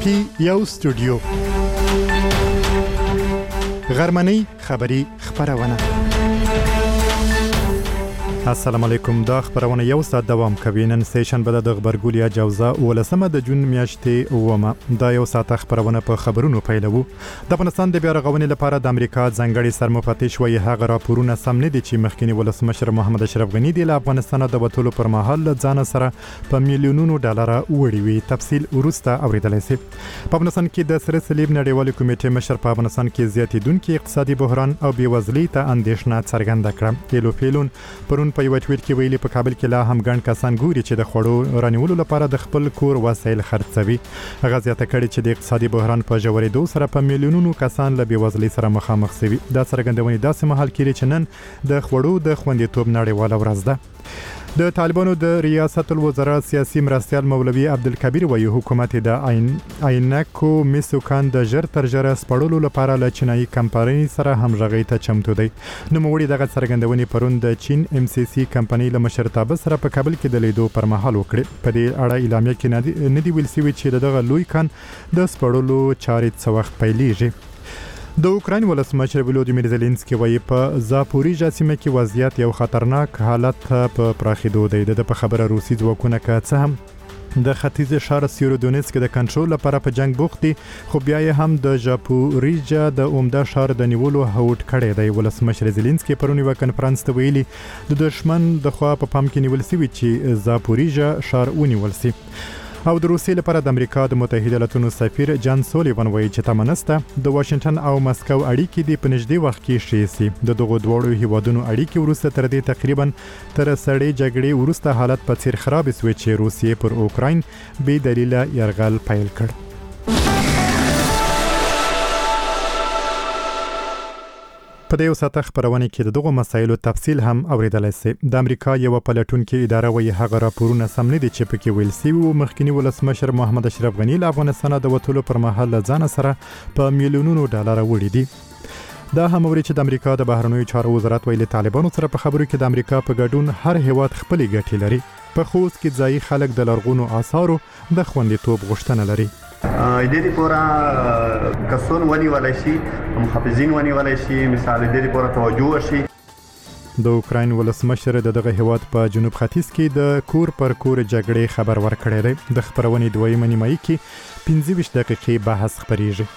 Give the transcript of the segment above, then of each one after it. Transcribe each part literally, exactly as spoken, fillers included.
کې یو استودیو غرمنۍ خبری خبرونه. السلام علیکم. دا خبرونه یو ساعت دوام کوي. نن سیشن به د خبرګولیا جوزا ولسمه د جون میاشتې اومه دا یو ساعت خبرونه په خبرونو پیلوو. د افغانستان د بیا رغونې لپاره د امریکا ځنګړي سرمفتش وایي هغه راپورونه سم نه دي چې مخکنی ولسمشر محمد اشرف غنی د افغانستان د وټولو پر مهال ځان سره په میلیونونو ډالر وړي وي. تفصیل ورسته اوریدلای شئ. په افغانستان کې د سره صلیب نړیوال کمیټې مشر په افغانستان کې زیاتیدونکو اقتصادي بحران او بیوزلۍ ته اندیشنه څرګنده کړه. ایلو فیلون پرون په یو ټویټ کې ویلي په کابل کې لا هم ګڼ کسان ګوري چې د خوړو رانیولو لپاره د خپل کور وسایل خرڅوي. هغه زیاته کړي چې د اقتصادي بحران په ژورېدو سره په میلیونونو کسان له بیوزلۍ سره مخامخ شوي. دا څرګندونې داسې مهال کې چې نن د خوړو د خوندیتوب نړیواله ورځ ده. د طالبانو د ریاست الوزرا سیاسي مرستیال مولوي عبدالکبیر وایي حکومت د عین عینکو میسوکان د ژر تر ژره سپړلو لپاره له چینایي کمپنۍ سره همغږي ته چمتو دی. نوموړي دغه څرګندونې پرون د چین ام سی سی کمپنۍ له مشرتابه سره په کابل کې د لیدو پر مهال وکړي. په دې اړه اعلامیه کې نه دی ویل شوی چې دغه لوی کان د سپړلو چارې څه وخت پیلېږي. د اوکراین ولسمشر ولودیمیر زيلنسکي وایي په زاپوریژا سیمه کې وضعیت یو خطرناک حالت په پراخېدو دی. د په خبره روسي ځواکونه که څه هم د ختیځ شهر سیرودونیسک د کنټرول لپاره په جنگ بوخت دي، خو بیا یې هم د زاپوریژا د عمده شهر د نیولو هوډ کړی دی. ولسمشر زيلنسکي پرون یو کنفرانس ته ویلي د دشمن د خوا په پام کې نیول شوی چې زاپوریژا شهر ونیول شي. او د روسیې لپاره د امریکا د متحده ایالاتونو سفیر جان سولیوان وایي چې تمنسته د واشنگټن او مسکو اړیکې د پنځدې وخت کې شي سي. د دغو دوړو هیوادونو اړیکې ورسته تر دې تقریبا تر سړې جګړې ورسته حالت په څیر خراب شوی چې روسیې پر اوکراین بې دلیله یرغل پیل کړ. په دې وساته خبرونه کې دغه مسایلو تفصیل هم اوریدلای شئ. د امریکا یو پلټونکو اداره وایي هغه راپورونه سم نه دي چې پکې ویل شوی او مخکنی ولسمشر محمد اشرف غنی له افغانستان د وټولو پر مهال ځان سره په میلیونونو ډالر وړي دي. دا هم اوري چې د امریکا د بهرنیو چارو وزارت ویلي طالبانو سره په خبرو کې د امریکا په ګډون هر هیواد خپل ګټې لري. په خوست کې ځایي خلک د لرغونو آثارو د خوندیتوب غوښتنه لري. د دې لپاره کسون ونی ولای شي، محافظین ونی ولای شي، مثال د دې لپاره توجه شي. د اوکراین ولسمشر دغه هیواد په جنوب ختیځ کې د کور پر کور جګړې خبر ورکړی دی. د خبرونې دویمه نیمایي کې پنځه ویشت دقیقې بحث خبرېږي.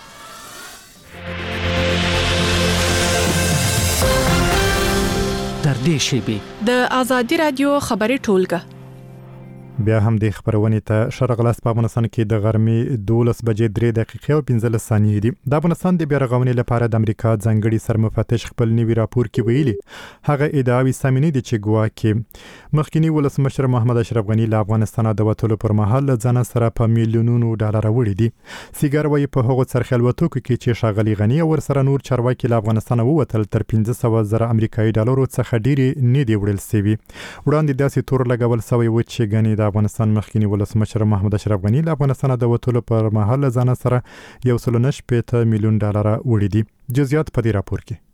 تر دې شیبې د آزادي رادیو خبري ټولګه بیا هم د خبرونې ته شرق لاس په افغانستان کې د غرمې دولس بجې درې دقیقې او پنځلس ثانیې دي. د افغانستان د بیا رغونې لپاره د امریکا ځنګړي سرمفتش خپل نوي راپور کې ویلي هغه ادعاوې سمې نه دي چې ګواکې مخکنی ولسمشر محمد اشرف غنی له افغانستان د وټولو پر مهال ځان سره په میلیونونو ډالر وړي دي. سیګار وایي په هغو سرخلوتوکو کې چې ښاغلي غنی او ورسره نور چارواکي له افغانستان ووتل تر پنځه سوه زره امریکایي ډالرو څخه ډېرې نه دي وړل شوي. وړاندې داسې تور لګول شوی و چې غنی د افغانستان مخکنی ولسمشر محمد اشرف غنی له افغانستان د وټولو پر مهال ځان سره یو سل نه شپېته میلیون ډالر وړي دي. جزئیات په دې راپور کې.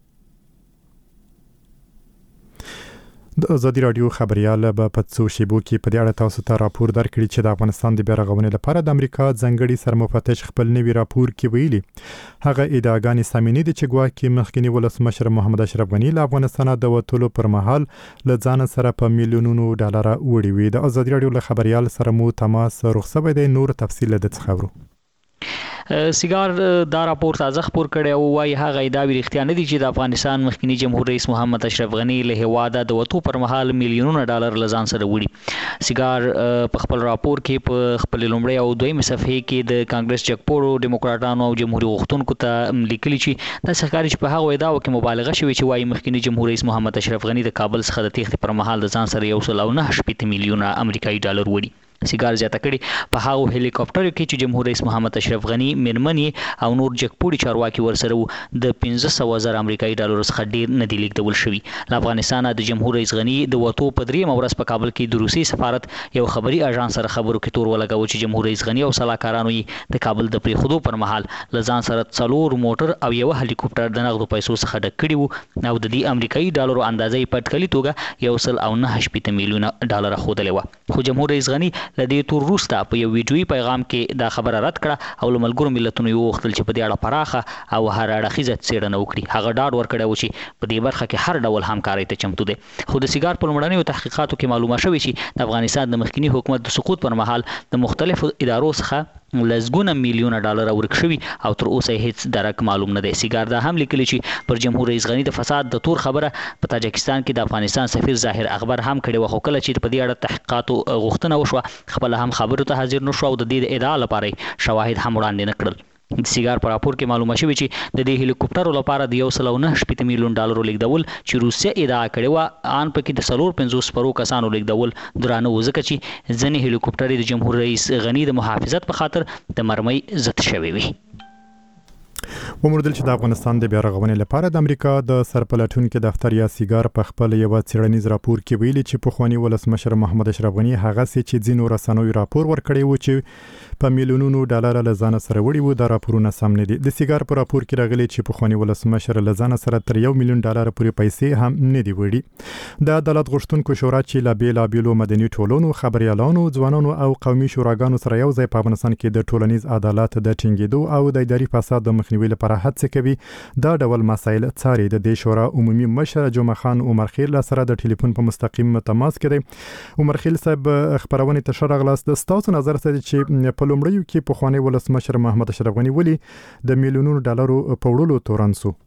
د آزادي رادیو خبريال به په څو شیبو کې په دې اړه تاسو ته راپور درکړي چې د افغانستان د بیا رغونې لپاره د امریکا ځنګړي سرمفتش خپل نوي راپور کې ویلي هغه ادعاګانې سمې نه دي چې ګواکې مخکنی ولسمشر محمد اشرف غنی له افغانستان د وټولو پر مهال له ځان سره په میلیونونو ډالر وړي وي. د آزادي رادیو له خبريال سره مو تماس رخصوي دی. نور تفصیل د خبرو سیګار دا راپور تازه خبر کړي او وايي هغه ادعاوې رښتیا نه دي چې د افغانستان مخکنی جمهور رئیس محمد اشرف غنی له هواده د وټو پر مهال میلیونونه ډالر لزان سره وړي. سیګار په خپل راپور کې په خپل لومړی او دویمه صفحه کې د کانګرس جګپوړو ډیموکراټانو او جمهوریت غوښتونکو ته لیکلي چې د سرکاري په هغه ادعاو کې مبالغه شوې چې وايي مخکنی جمهور رئیس محمد اشرف غنی د کابل څخه د تېښتې پر مهال د ځان سره یو سل او نه شپېته میلیونه امریکایي ډالر وړي. سیګار زیاته کړي په هغو هلیکاپټر کې چې جمهور رئیس محمد اشرف غنی میرمنې او نور جګپوړي چارواکي ورسره د پنځه سوه زره امریکایي ډالر څخه ډیر نه دی لیږدول شوي. له افغانستانه د جمهور رئیس غنی د وټو په دریمه ورځ په کابل کې د روسي سفارت یو خبري اژانس سره خبرو کې تور ولګاوه چې جمهور رئیس غنی او سلاکارانو یې د کابل د پریخودو پر مهال له ځان سره څلور موټر او یو هلیکاپټر د نغدو پیسو څخه ډک کړي وو او د دې امریکایي ډالرو اندازې په اټکلي توګه یو سل او نه شپېته میلیونه ډالر ښودلې وه. خو جمهور رئیس غنی لدې تور روستا په یو ویډیوي پیغام کې دا خبره رد کړه او ملګرو ملتونو یو وختل چې په دې اړه پراخه او هر اړخیزه څېړنه وکړي. هغه ډاډ ورکړی و چې په دې برخه کې هر ډول همکارۍ ته چمتو دی. خو د سیګار په لومړنیو تحقیقاتو کې معلومه شوې چې د افغانستان د مخکنی حکومت د سقوط پر مهال د مختلفو ادارو څخه لزګونه میلیونه ډالر ورک شوي او تر اوسه هیڅ درک معلوم نه دی. سیګار دا هم لیکلی چې پر جمهور رئیس غنی د فساد د تور خبره په تاجکستان کې د افغانستان سفیر ظاهر اخبار هم کړي و، خو کله چې په دې اړه تحقیقاتو غوښتنه وشوه خپل هم خبرو ته حاضر نشو او د دې ادعا لپاره شواهد هم وړاندې نه کړل. د سیګار په راپور کې معلومه شوې چې د دې هلیکوپټرو لپاره د یو سل او نه شپېته میلیون ډالرو لیږدول چې روسیه ادعا کړې وه ان پکې د څلور پنځوس سپرو کسانو لیږدول درانه و، ځکه چې ځینې هلیکوپټرې د جمهور رئیس غنی د محافظت په خاطر د مرمۍ ضد شوې وي. وموندل چې د افغانستان د بیا رغونې لپاره د امریکا د سرپلټونکو دفتر یا سیګار په خپل یو څېړنیز راپور کې ویلي چې پخوانی ولسمشر محمد اشرف غنی هغه چې ځینو رسنیو راپور ورکړی و چې په میلیونونو ډالر له ځان سره وړي وو، د راپورونه سم نه دي. د سیګار په راپور کې راغلي چې پخوانی ولسمشر له ځان سره تر یو میلیون ډالر پورې پیسې هم نه دی وړي. د عدالت غوښتونکو شورا چې لا بیلابیلو مدني ټولنو، خبريالانو، ځوانانو او قومي شوراګانو سره یو ځای په افغانستان کې د ټولنیز عدالت د ټینګېدو او د اداري فساد د مخنیوي لپاره هڅه کوي. دا ډول مسایل څاري. د دې شورا عمومي مشر جمعه خان عمر خیل سره د ټلیفون په مستقیم تماس کې دی. عمر خیل صاحب خبرونه ته شرغلاست د ستاسو نظر څه چې په لومړیو کې په خوانی ولسمشر محمد اشرف غنی ولي د میلیونونو ډالرو په وړلو تورن سو.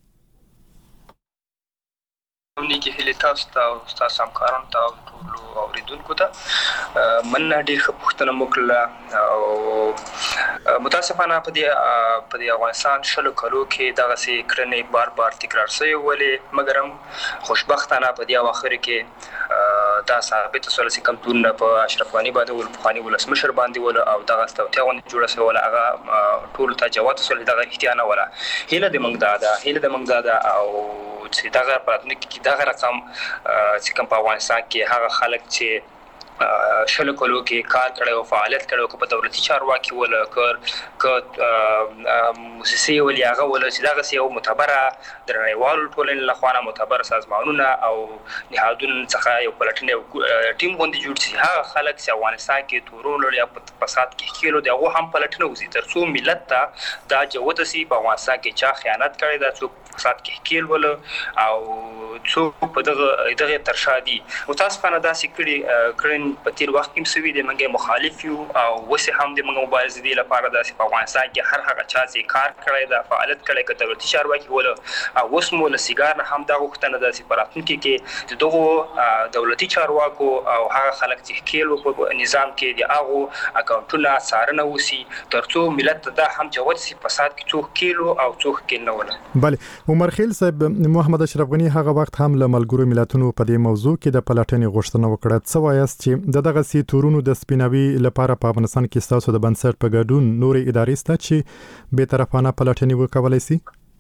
نیکی هیله تاسو ته او تاسو همکارانو ته او ټولو اوریدونکو ته مننه ډېر ښه پوښتنه مو کړله او متاسفانه په دې په دې افغانستان شلو کلو کې دغسې کړنې بار بار تکرار شوې ولې مګر هم خوشبختانه په دې اواخر کې دا ثابته شوله چې کوم تورونه په اشرف غني باندې ول پخواني ولسمشر باندې ول او دغه توطیه غونډه جوړه شوله هغه ټولو ته جواب شوله دغه احتیا نه وله. هیله د موږ دا ده هیله د موږ دا ده او چې دغه راتلونکي کې دغه رقم چې کوم په افغانستان کې هغه خلک چې شلو کلو کې کار کړی او فعالیت کړی او په دولتي چارواکي ولا کار ک مؤسسې ولې هغه ولا چې دغه یو معتبره درنیوالو ټولنې لخوا نه معتبر سازمانونه او نهادونو څخه یو پلټنې ټیم غونډه جوړ شي. هغه خلک چې افغانستان کې تورول یا په فساد کې کېلو دی هغه هم پلټنه وزي تر څو ملت ته دا جوته سي په افغانستان کې چا خیانت کړی دا څوک فساد کې کېل ول او څوک په دغه دغه ترشادي او تاسو په انداز کړي کړي په تیر وخت کې سوي د منګه مخالف یو او وسه هم د منګه مبارزه دی لپاره د افغانستان کې هر هغه چا چې کار کړی دا فعالیت کړی کته دولتي چارواکي ول او وسمو له سیګار هم دا غوښتنه د سپاراتونکو کې د دغه دولتي چارواکو او هغه خلک چې کېلو په نظام کې دی هغه اکاونټونه څارنه وسی ترڅو ملت ته هم جوړ سي فساد کې څوک کېلو او څوک کېل نه ول. بله عمر خیل صاحب محمد اشرف غنی هغه وخت هم له ملګرو ملتونو په دې موضوع کې د پلاتنې غوښتنه وکړه. څه وایاست چې د دغه سي تورونو د سپیناوي لپاره په افغانستان کې تاسو د بنسټ په ګډون نورې ادارې ست چې به طرفانه پلاتنې وکولای شي؟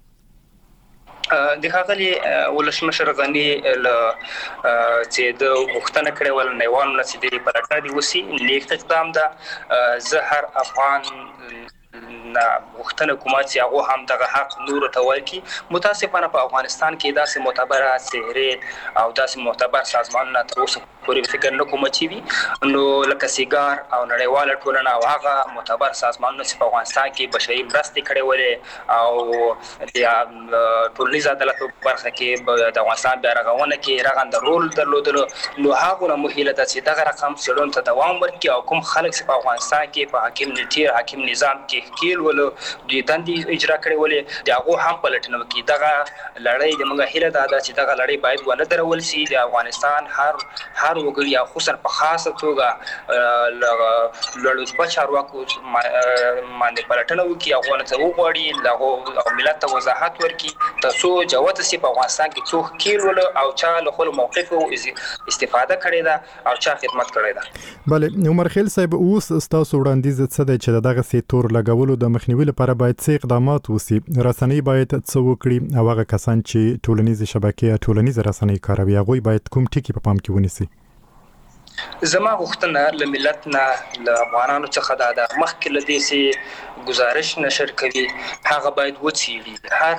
د هغه ولسمشر غنی ل چې د وختنه کړي ول نیوان نه چې د پلاتنې دی وسی لیک اقدام ده زهر افغان نه وختنه کومه چې هغه هم دغه حق نور ته ورکی. متاسفانه په افغانستان کې داسې معتبره سهره او داسې معتبر سازمانونه تر اوسه پورې فکر نه کوم چې وي نو لکه سیګار او نړیواله ټولنه او هغه معتبر سازمانونه چې په افغانستان کې بشري مرستې کړې ولې او د ټولنیز عدالت په برخه کې د افغانستان بیا رغونه کې رغنده رول درلودل نو هغه مهله ده چې دغه رقم څلون ته دوام ورکړي او کوم خلک چې په افغانستان کې په حاکم نیټیر حاکم نظام کې کېل ولو د دندې اجرا کړي ولې د هغه هم پلټنه وکړي. دغه لړۍ د موږ هیله ده چې دغه لړۍ باید ونه درول شي. د افغانستان هر هر وګړي او خصوصا په خاصه توګه لړوسپا چارواکو باندې پلټنه وکړي او غوښتنه ته وغواړي له ملت ته وضاحت ورکړي ترڅو جوته سي په افغانستان کې څوک کېل ولو او چا له خپل موقف استفاده کړې ده او چا خدمت کړې ده. بله عمر خیل صاحب اوس تاسو وړاندیز څه دی چې دغه سي تور لګولو د مخنیوي لپاره باید څه اقدامات وسی؟ رسنۍ باید څه وکړي او هغه کسان چې ټولنیز شبکې ټولنیز رسنۍ کاروي هغه باید کوم ټکی په پام کې ونیسي؟ زما غوښتنه له ملت نه له افغانانو څخه دا ده مخکې له دې چې گزارش نشر کوي هغه باید وڅېړي هر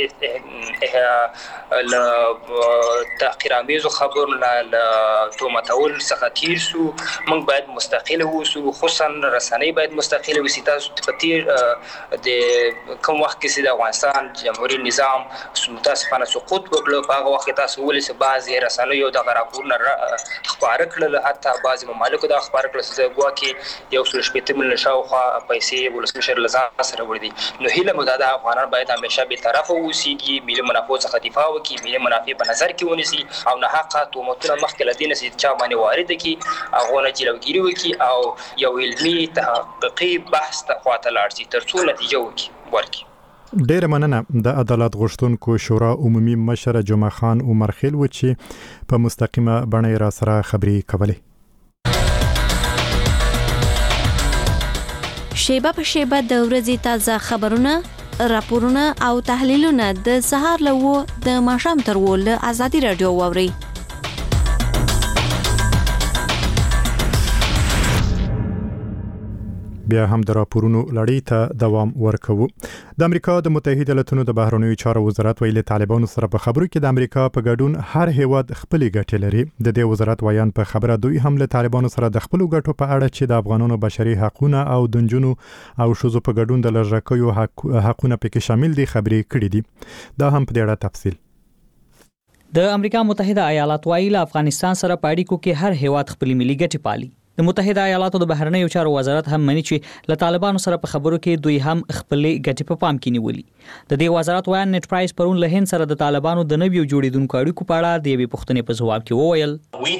له تحقیرآمیزو خبرو نه له تهمتولو څخه تیر سو موږ باید مستقل اوسو خصوصا رسنۍ باید مستقل اوسي تاسو په تیر د کوم وخت کې چې د افغانستان جمهوري نظام متاسفانه سقوط وکړ په هغه وخت تاسو ولې چې بعضې رسنیو دغه راپورونه خپاره کړل حتی بعضې ممالکو دا خپاره کړل چې ګواکې یو سل شپېته میلیونه شاوخوا پیسې ولسمشر له ځان سره وړي دي نو هیله مو دا ده افغانان باید همیشه بېطرفه واوسېږي ملي منافعو څخه دفاع وکړي ملي منافع په نظر کې ونیسي او ناحقه تهمتونه مخکې له دې نه چې چا باندې وارده کړي هغو نه جلوګیري وکړي او یو علمي تحقیقي بحث ته خواته لاړ شي تر څو نتیجه وکړي ورکړي. ډیره مننه. د عدالت غوښتونکو شورا عمومي مشر جمعه خان عمر خیل و چې په مستقیمه بڼه را سره خبرې کولې. شیبه په شیبه د ورځې تازه خبرونه، راپورونه او تحلیلونه د سهار له و د ماښام تر و له ازادي رادیو واوري. بیا هم د راپورونو لړۍ ته دوام ورکوو. د امریکا د متحده ایالاتونو د بهرنیو چارو وزارت ویلي طالبانو سره په خبرو کې د امریکا په ګډون هر هیواد خپل ګټې لري. د دې وزارت ویان په خبره دوی هم له طالبانو سره د خپل ګټو په اړه چې د افغانانو بشري حقوقونه او د نجونو او ښځو په ګډون د لږکیو حقوقونه پکې شامل دي خبرې کړې دي. دا هم په دې اړه تفصیل. د امریکا متحده ایالات ویلي افغانستان سره په اړیکو کې هر هیواد خپل ملي ګټې پالي. د متحده ایالاتو د بهرنیو چارو وزارت هم مني چې له طالبانو سره په خبرو کې دوی هم خپل ګټې په پام کې نیولي. د دې وزارت ویان نت پرایس پرون له هند سره د طالبانو د نویو جوړیدونکو اړیکو په اړه د یوې پوښتنې په ځواب کې وویل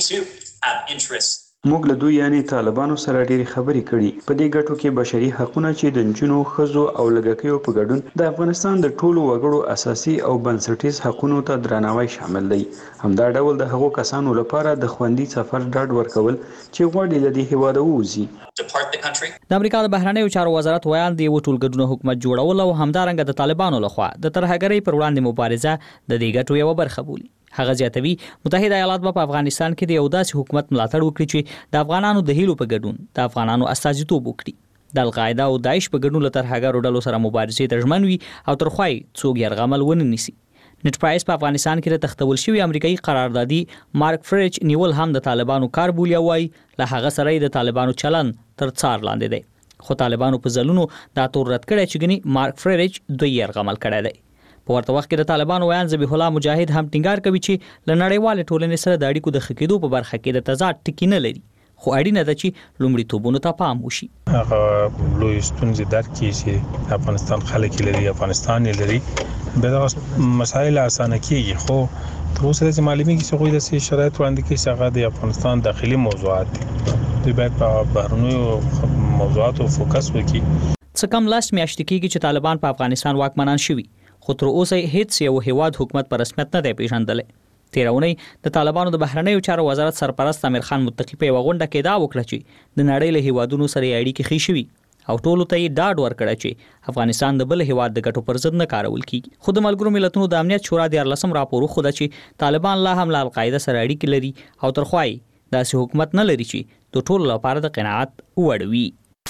موږ له دوی یعنی طالبانو سره ډېری خبرې کړي په دې ګټو کې بشري حقوقونه چې د نجونو ښځو او لږکیو په ګډون د افغانستان د ټولو وګړو اساسي او بنسټیز حقوقو ته درناوی شامل دی. همدا ډول د هغو کسانو لپاره د خوندي سفر ډاډ ورکول چې غواړي له دې هیواده ووځي. د امریکا د بهرنیو چارو وزارت ویان دی یو ټولګډونه حکومت جوړول او همدارنګه د طالبانو لخوا د ترهګرۍ پر وړاندې مبارزه د دې ګټو یو برخه بولي. هغه زیاتوي متحده ایالات په افغانستان کې د یو داسې حکومت ملاتړ وکړي چې د افغانانو د هیلو په ګډون د افغانانو استازیتوب وکړي. د القاعده او داعش په ګډون له ترهګرو ډلو سره مبارزې ته ژمن وي او تر خوای څوک یرغمل ونه نیسي. نت پرایس په افغانستان کې د تختول شوی امریکایي قراردادي مارک فریج نیول هم د طالبانو کار بولیا وای له هغه سره د طالبانو چلن تر څار لاندې دی. خو طالبانو په ځلونو دا تور رد کړی چې ګني مارک فریج دوی یرغمل کړی دی. په ورته وخت کې د طالبانو ویان ذبیح الله مجاهد هم ټینګار کوي چې له نړیوال ټولنې سره د اړیکو د خکېدو په برخه کې د تضاد ټکی نه لري خو اړینه ده چې لومړیتوبونو ته پام وشي. هغه لوی ستونزې درک کړي چې افغانستان خلک لري افغانستان لري به دا مسایل اسانه کیږي خو تر اوسه چې معلومیږي چې غوښتل شي شرایط وړاندې کړي چې هغه د افغانستان داخلي موضوعات دي دوی باید په بهرنیو موضوعاتو فوکس وکړي. څه کم لاس میاشتې کېږي چې طالبان په افغانستان واکمنان شوي خو تر اوسه هیڅ یو هیواد حکومت په رسمیت نه دی پیژندلی. تیرونی د طالبانو د بهرنیو چارو وزارت سرپرست امیر خان متقی په غونډه کې دا وکړه چې د نړۍ له هیوادونو سره اړیکې ښې شوي او ټولو ته یې ډاډ ورکړی چې افغانستان د بل هیواد د ګټو پر ضد نه کارول کیږي. خو د ملګرو ملتونو د امنیت شورا د ارلسم راپور خوده چې طالبان لا هم له القاعده سره اړیکې لري او تر خوای داسې حکومت نه لري چې د ټولو لپاره د قناعت وړ وي.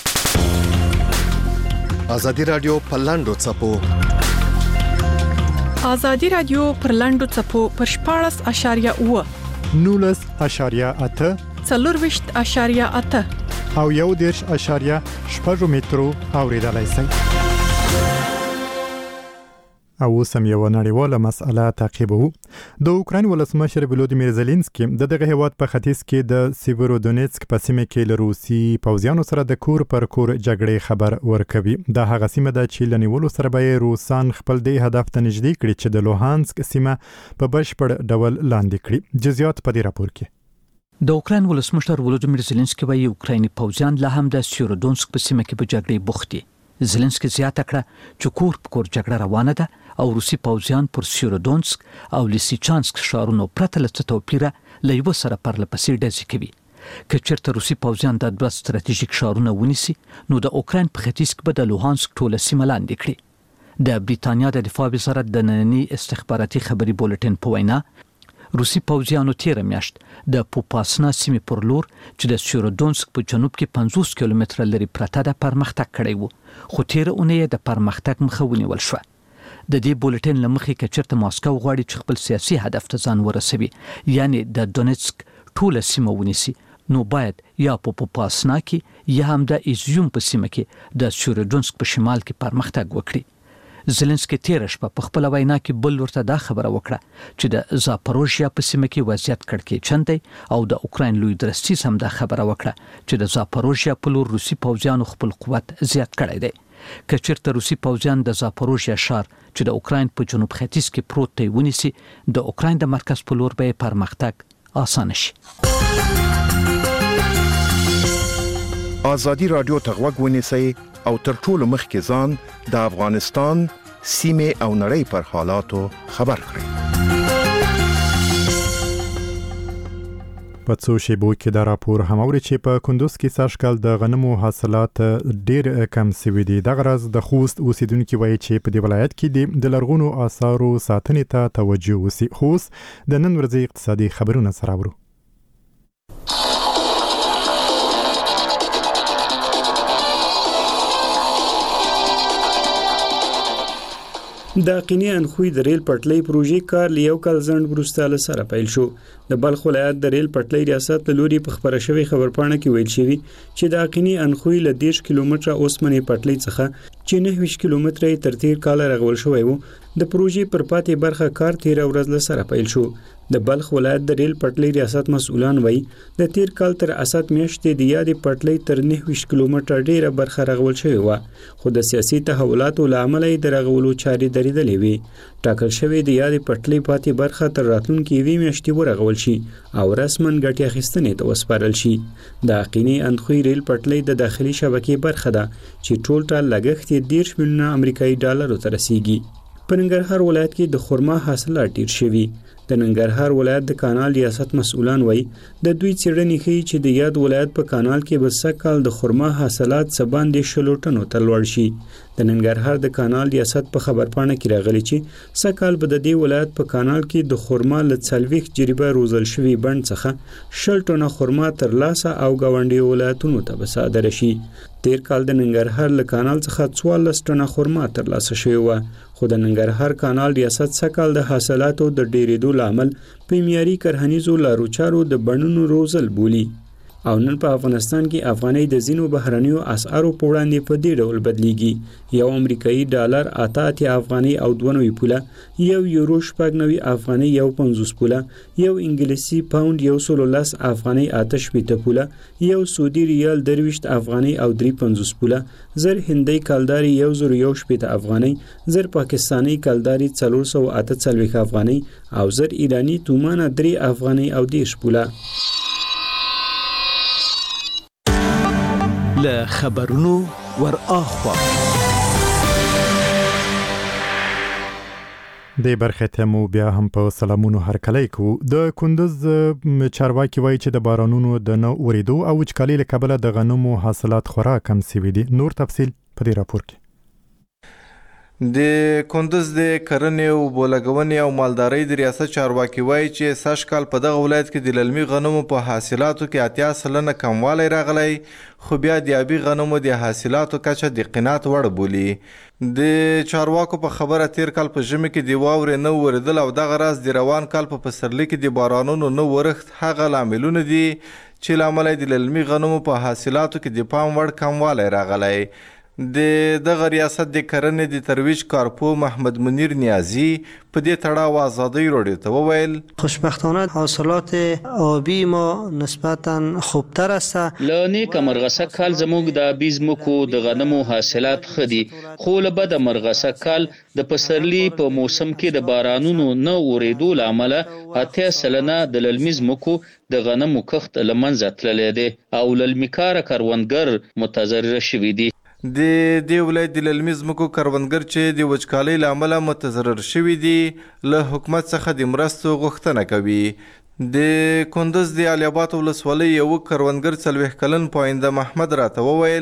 ازادي رادیو پلاندو چپو ازادي رادیو پر لاندو چپو پر شپاړس اشاریه اوه نولس اشاریه اته څلورویشت اشاریه اته او یو دیرش اشاریه شپږ مترو اوریدلای شئ. او سم یو نړیواله مسأله تعقیبو. د اوکراین ولسمشر ولودیمیر زيلنسکي د دغه هیواد په ختیځ کې د سیورودونیتسک په سیمه کې له روسي پوځیانو سره د کور پر کور جګړې خبر ورکوي. دا هغه سیمه ده چې لنیولو سره به روسان خپل د هدف ته نږدې کړي چې د لوهانسک سیمه په بشپړ ډول لاندې کړي. جزئیات په دې راپور کې. د اوکراین ولسمشر ولودیمیر زيلنسکي وايي اوکرایني پوځیان لا هم د سیورودونسک په سیمه کې په جګړې بوخت دي. زيلنسکي زیاته کړه چې کور په کور جګړه روانه ده او روسي پوځیان پر سیورودونسک او لیسیچانسک ښارونو پرته له څه توپیره له یو سره پرله پسې ډزې کوي. که چېرته روسي پوځیان د دوه ستراتیژیک ښارونه ونیسي نو د اوکراین په ختیځ کې به د لوهانسک ټوله سیمه لاندې کړي. د بریتانیا د دفاع وزارت د ننني استخباراتي خبري بولټین په وینا روسي پوځیانو تیر میاشت د پوپاسنا سیمې پر لور چې د سیورودونسک په جنوب کې پنځوس کیلومتره لري پرته د پرمختګ کړی وو، خو تیر اونۍ د پرمختګ مخه ونیول شوه. د دې بولټین لمخې کچرته ماسکو غواړي چې خپل سیاسي هدف ته ځان ورسوي، یعنی د دونیتسک ټوله سیمه ونیسي، نو باید یا په پوپاسنا کې یا هم د ایزیوم په سیمه کې د سیورودونسک په شمال کې پرمختګ وکړي. زلنسکي تیر شپه په خپل وینا کې بل ورته دا خبره وکړه چې د زاپاروژیا په سیمه کې وضعیت کړکېچن دی، او د اوکراین لوی درستیز هم دا خبره وکړه چې د زاپاروژیا په لور روسي پوځیانو خپل قوت زیات کړی دی. که چېرته روسي پوځیان د زاپاروژیا ښار چې د اوکراین په جنوب ختیځ کې پروت دی ونیسي، د اوکراین د مرکز په لور به پرمختګ اسانه شي. ازادي رادیو ته غوږ ونیسئ او تر ټولو مخکې ځان د افغانستان سیمې او نړۍ پر حالاتو خبر کړئ. په څو شیبو کې دا راپور هم اوري چې په کندوز کې سږکال د غنمو حاصلات ډیر کم شوي دي. دغه راز د خوست اوسیدونکو وایي چې په دې ولایت کې د لرغونو آثارو ساتنې ته توجه وسی. خوست د نن ورځې اقتصادي خبرونه سره اورو. د قینی انخوی د ریل پټلۍ پروژې کار لیو کال ځند وروسته له سره پیل شو. د بلخ ولایت د ریل پټلۍ ریاست له لوري په خبره شوی خبرپاڼه کې ویل شوی چې د قینی انخوی له دیش کیلومتره اوسمنې پټلۍ څخه چې نه ویشت کیلومتره تر تیر کال رغول شوی وو، د پروژې پر پاتې برخه کار تیر ورځ له سره پیل شو. د بلخ ولایت د ریل پټلۍ ریاست مسؤلان وایي د تیر کال تر اسات میاشتې د یادې پټلۍ تر نه ویشت کیلومتره ډیره برخه رغول شوی و، خو د سیاسي تحولاتو لامل یې د رغولو چارې درېدلې وي. ټاکل شوی د یادې پټلۍ پاتې برخه تر راتلونکي یوې میاشتې ورغول شي او رسماً ګټې اخیستنې ته وسپارل شي. د قینی انخوی ریل پټلۍ د داخلي شبکې برخه ده چې ټول ټال لګښت یې دېرش میلیونه امریکایي ډالرو ته رسیږي. په ننګرهار ولایت کې د خرما حاصلات ډیر شوي. د ننګرهار ولایت د کانال ریاست مسؤلان وایي د دوی څېړنې ښیي چې د یاد ولایت په کانال کې به سږکال د خرما حاصلات څه باندې شلو ټنو ته لوړ شي. د ننګرهار د کانال ریاست په خبرپاڼه کې راغلي چې سږکال به د دې ولایت په کانال کې د خرما له څلوېښت جریبه روزل شوي بڼ څخه شل ټنه خرما ترلاسه او ګاونډي ولایتونو ته به صادره شي. تیر کال د ننګرهار له کانال څخه څوارلس ټنه خرما ترلاسه شوې وه، خو د ننګرهار کانال ریاست سږکال د حاصلاتو د ډېرېدو لامل په معیاري کرهنیزو لارو چارو د بڼونو روزل بولي. او نن په افغانستان کې افغانۍ د ځینو بهرنیو اسعارو په وړاندې په دې ډول بدلیږي. یو امریکایي ډالر اته اتیا افغانۍ او دوه نوي پوله، یو یورو شپږ نوي افغانۍ یو پنځوس پوله، یو انګلیسي پاوند یو سلو لس افغانۍ اته شپېته پوله، یو سعودي ریال درویشت افغانۍ او درې پنځوس پوله، زر هندۍ کلداري یو زر یو شپېته افغانۍ، زر پاکستاني کلداري څلور سوه اته څلوېښت افغانۍ او زر ایراني تومانه درې افغانۍ او دېرش پوله. له خبرونو ور اخوا د برخه ته مو بیا هم په سلامونو هرکلی کو. د کندوز چارواکي وایي چې د بارانونو د نه اوریدو او وچکالۍ له کبله د غنمو حاصلات خورا کم شوي دي. نور تفصیل په دې راپور کې. د کندوز د کرنې او بولګونې او مالدارۍ د ریاست چارواکي وایي چې سږکال په دغه ولایت کې د للمي غنمو په حاصلاتو کې اتیا سلنه کموالی راغلی، خو بیا د آبي غنمو د حاصلاتو کچه د قناعت وړ بولي. د چارواکو په خبره تیر کال په ژمي کې د واورې نه وریدل او دغه راز د روان کال په پسرلي کې د بارانونو نه ورښت هغه لاملونه دي چې له امله د للمي غنمو په حاصلاتو کې د پام وړ کموالی راغلی. د دغه ریاست د کرنې د ترویج کارپو محمد منیر نیازی په دې تړاو آزادۍ راډیو ته وویل خوشبختانه حاصلات آبی ما نسبتا خوبتر است. له نیکه مرغسه کال زموږ د آبي ځمکو د غنمو حاصلات ښه دي، خو له بده مرغسه کال د پسرلي په موسم کې د بارانونو نه اورېدو له امله اتیا سلنه د للمي ځمکو د غنمو کښت له منځه تللی دی او للمي کاره کروندګر متضرره شوي دي. د دې ولایت د للمي ځمکو کروندګر چې د وچکالۍ له امله متضرر شوي دي له حکومت څخه د مرستو غوښتنه کوي. د کندوز د علي اباد ولسوالۍ یو کروندګر څلوېښت کلن پاینده محمد راته وویل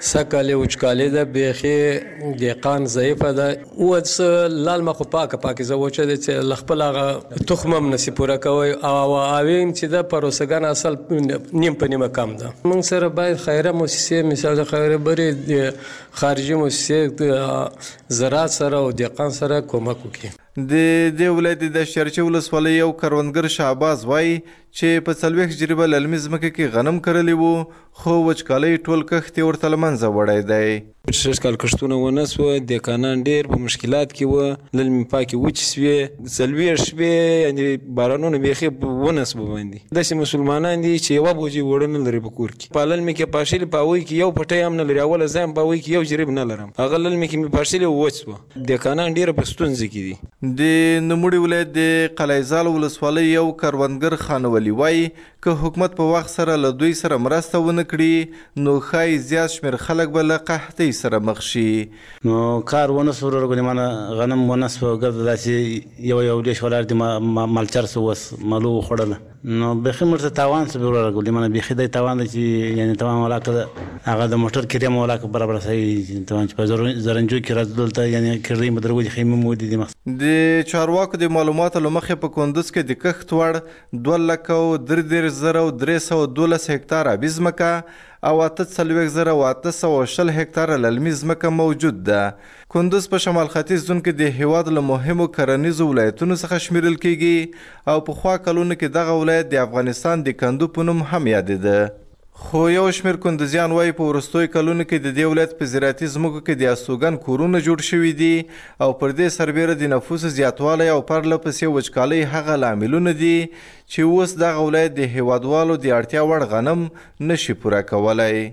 سکاله وچکاله ده بیخي دقان ضعیفه ده اوس لال مخ پاکه پاکه زوچه ده چې لخپل هغه تخمم نسی پوره کوي او اوین چې د پروسګان اصل نیم په نیمه کم ده. موږ سره باید خیره مؤسسه مثال خیره بری خارجي مؤسسه زراعت سره او دقان سره کومک وکړي. د دې ولایت د شرچه ولسوالۍ یو کروندګر شهباز وایي چې په څلوېښت جریبه للمي ځمکه کې غنم کرلی وو خو وچکالۍ ټول کښت یې ورته له منځه وړی دی. شش کال کښتونه ونه سوه دهقانان ډېر په مشکلات کې وه للمي پاکې وچې سوې څلوېښت شپې یعنې بارانونه بیخي ونه سوه باندې داسې مسلمانان دي چې یوه بوجۍ اوړه نه لري په کور کې. په للمي کې پاشلي په هغوی کې یو پټی هم نه لري اوله زه هم په هغوی کې یو جریب نه لرم هغه للمي کې مې پاشلي وچ سوه دهقانان ډېره په ستونزه کې دي. د نوموړي ولایت د قلعهزال ولسوالۍ یو کروندګر خانولي وایي که حکومت په وخت سره له دوی سره مرسته ونه کړي نو ښایي زیات شمېر خلک به له قحطۍ سره مخ شي. نو کار ونه سو ورغلی مانه غنم ونه سو ګرځ داسې یو یو دیش ولر دي مالچر سو وس مالو خوړل نو بیخي مرته تاوان سو ورغلی مانه بیخي د تاوان چې یعنی تمام ولاکه هغه د موټر کریم ولاکه برابر صحیح تاوان چې په زرنجو کې راځل ته یعنی کړی مدرو د خیمه مو دي د چارواکو د معلوماتو لمخې په کندوز کې د کښت وړ دوه لکه او درې دېرش زره او درې سوه دولس هکتاره آبي ځمکه او اته څلوېښت زره او اته سوه شل هکتاره للمي ځمکه موجود ده. کندوز په شمال ختیځ زون کې د هیواد له مهمو کرنیزو ولایتونو څخه شمیرل کیږي او پخوا کلونو کې دغه ولایت د افغانستان د کندو په نوم هم یادېده. خو یو شمېر کندوزیان وایي په وروستیو کلونو کې د دې ولایت په زراعتي ځمکو کې د استوګن کورونه جوړ شوي دي او پر دې سربیره د نفوس زیاتوالی او پرله پسې وچکالۍ هغه لاملونه دي چې اوس دغه ولایت د هیوادوالو د اړتیا وړ غنم نشي پوره کولی.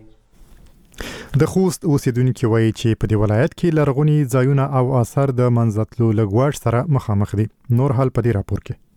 د خوست اوسیدونکي وایي چې په دې ولایت کې لرغوني ځایونه او آثار د منځه تلو له ګواښ سره مخامخ دي. نور حال په دې راپور کې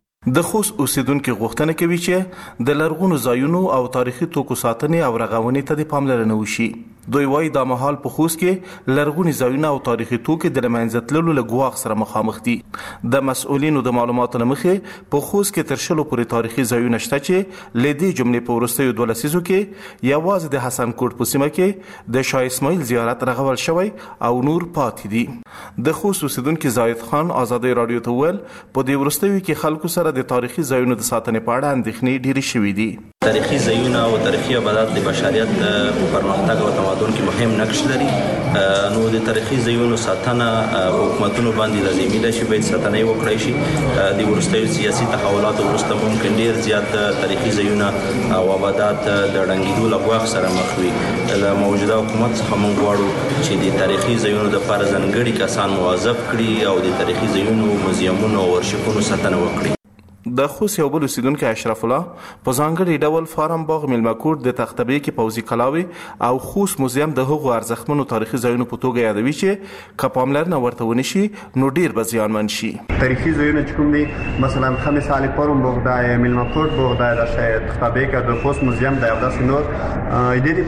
د خوست اوسیدونکو غوښتنه کوي چې د لرغونو ځایونو او تاریخي توکو ساتنې او رغونې ته د پاملرنه وشي. دوی وایي دا مهال په خوست کې لرغوني ځایونه او تاریخي توکي د منځه تللو له ګواښ سره مخامخ دي. د مسؤلینو د معلوماتو لمخې په خوست کې تر شلو پورې تاریخي ځایونه شته چې له دې جملې په وروستیو دوه لسیزو کې یوازې د حسن کوټ په سیمه کې د شاه اسماعیل زیارت رغول شوی او نور پاتې دي. د خوست اوسیدونکو زاید خان آزادۍ رادیو ته وویل په دې وروستیو کې خلکو سره د تاریخي ځایونو د ساتنې په اړه اندېښنې ډېرې شوې دي. تاریخي ځایونه او تاریخي آبادات د بشریت په پرمختګ او تمدن کې مهم نقش لري. نو د تاریخي ځایونو ساتنه حکومتونو باندې لازمي ده چې باید ساتنه یې وکړای شي. د وروستیو سیاسي تحولاتو وروسته ممکن ډېر زیات تاریخي ځایونه او آبادات د ړنګېدو له ګواښ سره مخ وي. له موجوده حکومت څخه موږ غواړو چې د تاریخي ځایونو دپاره ځانګړي کسان موظف کړي او د تاریخي ځایونو موزیمونو او ارشیفونو ساتنه وکړي. د خوست یو بل اوسیدونکی اشرف الله په ځانګړي ډول فارم باغ میلمه کور د تختبې کې پوځي کلاوي او خوست موزیم د هغو ارزښتمنو تاریخي ځایونو په توګه یادوي چې که پاملرنه ورته ونه شي نو ډیر به زیانمن شي. تاریخي ځایونه چې کوم دي مثلا ښه مثال یې فارم باغ دی، میلمه کور باغ دی، د تختبې کې د خوست موزیم دی او داسې نور دې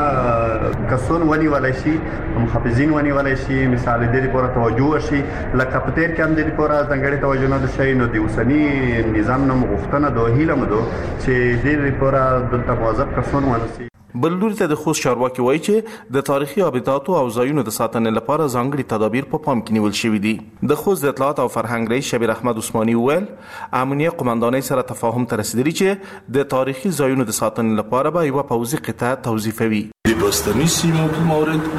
دپاره کسان ونیولی شي، محافظین ونیولی شي، مثال دې دپاره توجه وشي. لکه په تېر کې هم دې دپاره ځانګړې توجه نه ده شوې نو د اوسني نظام نه مغوښتنه ده هیله مو ده چې دې لپاره دلته موظف کسان ونیسي. بل لوري ته د خوست چارواکي وایي چې د تاریخي آباداتو او ځایونو د ساتنې لپاره ځانګړي تدابیر په پام کې نیول شوي دي. د خوست د اطلاعات او فرهنګ رئیس شبیر احمد عثماني وویل امنیه قمندانۍ سره تفاهم ته رسیدلي چې د تاریخي ځایونو د ساتنې لپاره به یوه پوځي قطعه توظیفوي. د بستني سیمو په مورد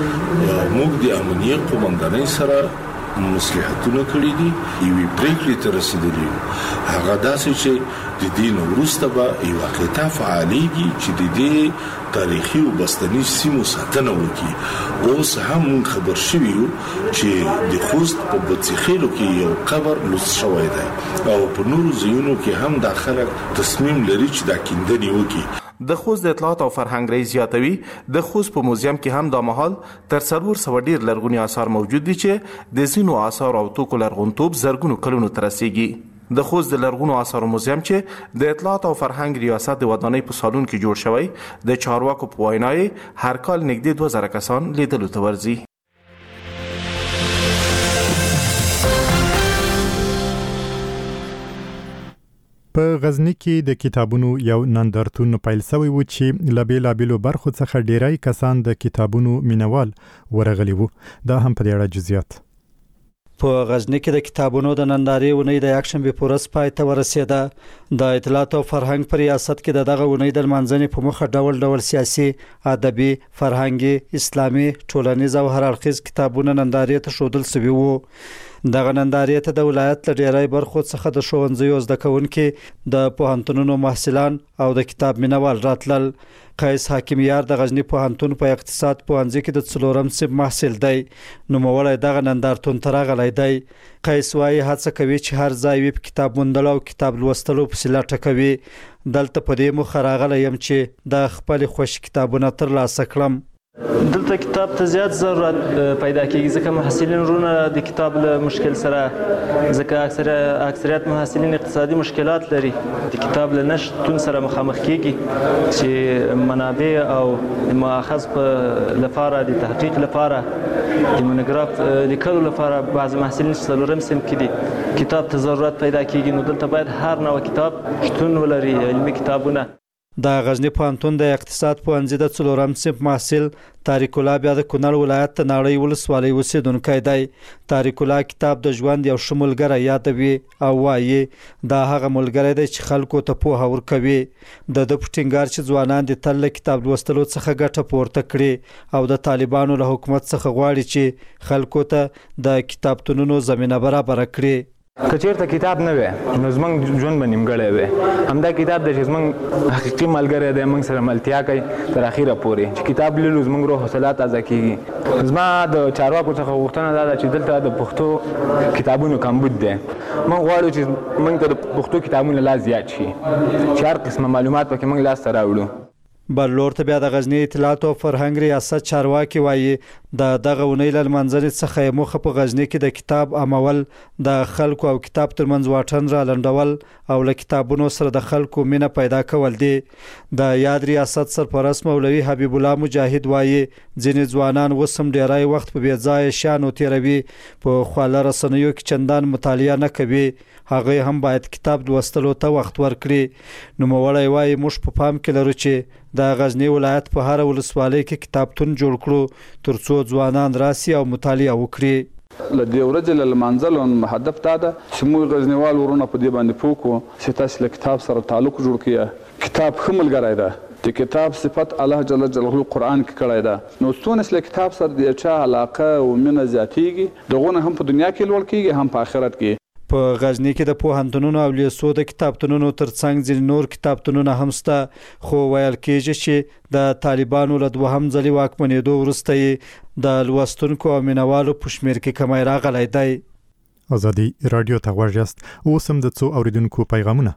موږ د امنیه قمندانۍ سره مصلحتونه کړي دي، یوې پریکړې ته رسیدلي یو. هغه داسې چې د دې نه وروسته به یوه قطعه فعالیږي چې د دې تاریخي او بستني سیمو ساتنه وکړي. اوس هم موږ خبر شوي یو چې د خوست په بڅخیلو کې یو قبر لوڅ شوی دی او په نورو ځایونو کې هم دا خلک تصمیم لري چې دا کیندنې وکړي. د خوست د اطلاعات او فرهنګ رئیس زیاتوي د خوست په موزیم کې هم دا مهال تر څلور سوه ډیر لرغوني آثار موجود دي چې د ځینو آثار او توکو لرغونتوب زرګونو کلونو ته رسیږي. د خوست د لرغونو آثارو موزیم چې د اطلاعات او فرهنګ ریاست د ودانۍ په سالون کې جوړ شوی د چارواکو په وینا هر کال نږدې دوه زره کسان لیدلو ته ورځي. په غزنی کې د کتابونو یو نندارتون پیل شوی و چې له بېلابېلو برخو څخه ډیری کسان د کتابونو مینوال ورغلي وو. دا هم په دې اړه جزئیات. په غزنی کې د کتابونو د نندارې ونې د یکشنبه په ورځ پای ته ورسېده. د اطلاعات او فرهنګ په ریاست کې د دغه ونې د لمانځنې په مخه ډول ډول سیاسي، ادبي، فرهنګي، اسلامي، ټولنیز او هر اړخیز کتابونه نندارې ته ښودل شوي وو. دغه نندارې ته د ولایت له ډیری برخو څخه د ښوونځیو زده کوونکي، د پوهنتونونو محصلان او د کتاب مینوال راتلل. قیس حاکمیار د غزنی پوهنتون په اقتصاد پوهنځي کې د څلورم صف محصل دی. نوموړی دغه نندارتون ته راغلی دی. قیس وایي هڅه کوي چې هر ځای وي په کتاب موندلو او کتاب لوستلو پسې لټه کوي. دلته په دې موخه راغلی یم چې د خپلې خوښې کتابونه ترلاسه کړم. دلته کتاب ته زیات ضرورت پیدا کیږي ځکه محصلین رونه د کتاب له مشکل سره ځکه اکثر اکثریت محصلین اقتصادي مشکلات لري. د کتاب له نشتون سره مخامخ کیږي چې منابع او مؤاخذ په لپاره د تحقیق لپاره د مونوګراف لیکلو لپاره بعض محصلین څلورم صنف کې دي کتاب ته ضرورت پیدا کیږي. نو دلته باید هر نوع کتاب شتون ولري، علمي کتابونه. د غزنی پوهنتون د اقتصاد پوهنځي د څلورم صنف محصل طارق الله بیا د کونړ ولایت د ناړۍ ولسوالۍ اوسېدونکی دی. طارق الله کتاب د ژوند یو ښه ملګری یادوي او وایي دا هغه ملګری دی چې خلکو ته پوهه ورکوي. د ده په ټینګار چې ځوانان د تل له کتاب لوستلو څخه ګټه پورته کړي او د طالبانو له حکومت څخه غواړي چې خلکو ته د کتابتونونو زمینه برابره کړي. که چېرته کتاب نه وي نو زموږ ژوند به نیمګړی وي. همدا کتاب دی چې زموږ حقیقي ملګری دی، موږ سره ملتیا کوي تر اخره پورې. چې کتاب لولو زموږ روح حوصله تازه کېږي. زما د چارواکو څخه غوښتنه دا ده چې دلته د پښتو کتابونو کمبود دی. موږ غواړو چې موږ ته د پښتو کتابونه لا زیات شي چې هر قسمه معلومات پکې موږ لاسته راوړو. بلور ته بیا د غزنی اطلاعات او فرهنګ ریاست چارواکي وایي د دغه ونې له لمانځنې څخه یې موخه په غزنی کې د کتاب عامول، د خلکو او کتاب ترمنځ واټن را لنډول او له کتابونو سره د خلکو مینه پیدا کول دي. د یاد ریاست سرپرست مولوي حبیب الله مجاهد وایي ځینې ځوانان اوس هم ډیری وخت په بې ځایه شیانو تیروي، په خواله رسنیو کې چندان مطالعه نه کوي. هغوی هم باید کتاب لوستلو ته وخت ورکړي. نوموړی وایي موږ په پام کې لرو چې د غزنی ولایت په هر ولسوالۍ کې کتابتون جوړ کړو ترڅو ځوانان راسي او مطالعه وکړي. له دې ورځې له لمانځلو هدف دا ده چې موږ غزنیوال ورونه په دې باندې پوه کړو چې تاسو له کتاب سره تعلق جوړ کړئ. کتاب ښه ملګری ده. د کتاب صفت الله جل جلاله قرآن کې کړی ده. نو څونه چې له کتاب سره د چا علاقه او مینه زیاتیږي دغونه هم په دنیا کې لوړ کیږي هم په آخرت کې. په غزنی کې د پوهنتونونو او لیسو د کتابتونونو ترڅنګ ځینې نور کتابتونونه هم شته، خو ویل کېږي چې د طالبانو له دوهم ځلې واکمنېدو وروسته یې د لوستونکو او مینوالو په شمېر کې کمی راغلی دی. ازادي راډیو ته غوږ یاست. اوس هم د څو اوریدونکو پیغامونه.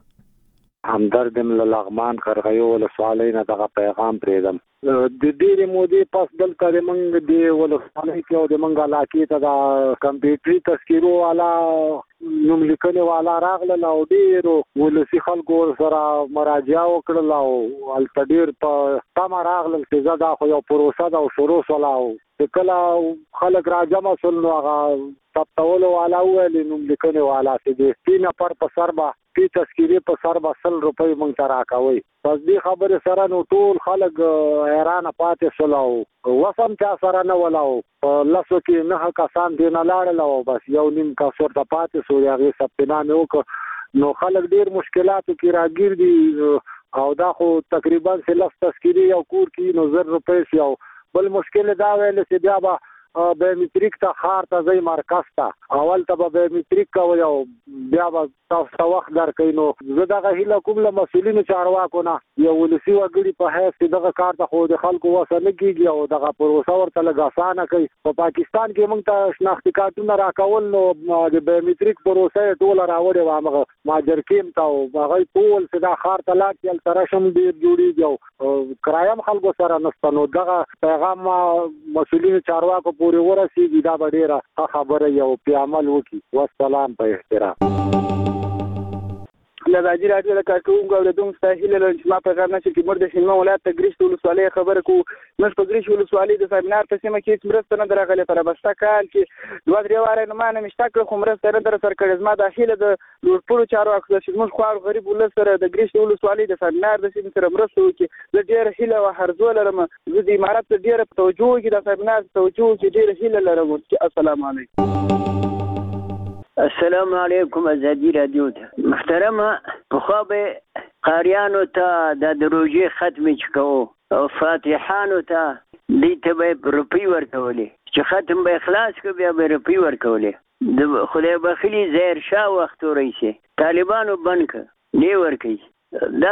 همدرد له لغمان قرغیو ولسوالۍ نه دغه پیغام پرېږدم. د ډېرې مودې پس دلته د موږ د ولسوالۍ کې او د موږ علاقې ته د کمپیوټري تذکیرو والا نوم لیکنې والا راغلل او ډېرو ولسي خلکو سره مراجعه وکړل او هلته ډېر په تمه راغلل چې زه دا خو یو پروسه ده او شروع شوله او چې کله خلک راجمع شول نو هغه ثبتولو والا وویل نوم لیکنې والا چې د سپي نفر په سر به سپي تذکیرې په سر به سل روپۍ موږ ته راکوئ. پس دې خبرې سره نو ټول خلک حیرانه پاتې شول او وس هم چا سره نه ول او په لسو کې نهه کسان دې نه لاړل او بس یو نیم کس ورته پاتې شو. د هغې ثبتنامې وکړه نو خلک ډېر مشکلاتو کې راګیر دي او دا خو تقریبا چې لس تذکیرې یو کور کې نو زر روپۍ شي. او بل مشکل دا ویل چې بیا به بایومټریک ته ښار ته ځئ مرکز ته اول ته به بایومټریک کوئ او بیا به تاسو ته وخت درکوي. نو زه دغه هیله کوم له مسؤلینو چارواکو نه یو ولسي وګړي په حیث چې دغه کار ته خو د خلکو وسه نه کېږي او دغه پروسه ورته لږ اسانه کوي. په پاکستان کې موږ ته شناختي کارتونه راکول نو د بایومټریک پروسه یې ټوله راوړې وه همغه ماجر کیم ته او هغوی ټول چې دا ښار ته لاړ چې هلته رشم ډېر جوړېږي او کرایه هم خلکو سره نشته. نو دغه پیغام مسؤلینو چارواکو پورې ورسېږي دا به ډېره ښه خبره وي او پرې عمل وکړي. والسلام په احترام. د ازادي راډیو د کارکونکو او د دوم ساحل له ما پیغام نشي کې مرده شنو ولایت ته ګریشت ولسوالۍ خبره کو مش په ګریشت ولسوالۍ د سیمینار په سیمه کې مرسته نه درغله تر بستا کال کې دوه درې واره نه مانه مشتاق خو مرسته نه در سر کړه ما داخله د لوړپوړو چارو اکثر چې موږ خو غریب ولسره د ګریشت ولسوالۍ د سیمینار د سیمه سره مرسته وکړي د ډیر هیله او هرزو لرم د امارات ډیر توجه کې د سیمینار توجه کې ډیر هیله لرم. السلام علیکم. السلام علیکم ازادي رادیو ته محترمه په خواب قاریانو ته د دروژې ختم چکو او فاتحانو ته دې ته به روپی ورکولې چې ختم به اخلاص کو بیا به روپی ورکولې د خدای بخیلی زهر شاه وخت ورسې طالبانو بنک نه ورکي دا